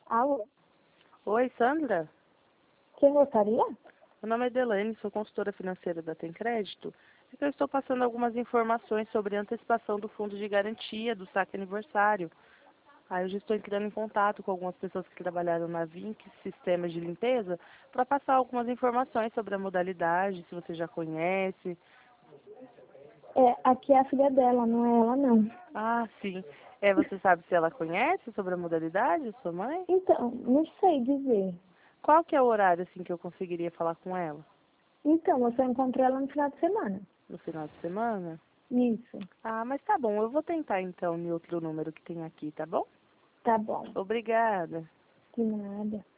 Alô? Oi, Sandra. Quem gostaria? Meu nome é Delane, sou consultora financeira da Tem Crédito. E eu estou passando algumas informações sobre a antecipação do fundo de garantia do saque aniversário. Aí eu já estou entrando em contato com algumas pessoas que trabalharam na Vinc, sistemas de limpeza, para passar algumas informações sobre a modalidade, se você já conhece. Aqui é a filha dela, não é ela não. Ah, sim. Você sabe se ela conhece sobre a modalidade, sua mãe? Então, não sei dizer. Qual que é o horário assim que eu conseguiria falar com ela? Então, eu só encontrei ela no final de semana. No final de semana? Isso, Ah, mas tá bom, eu vou tentar então em outro número que tem aqui, tá bom? tá bom. Obrigada. De nada.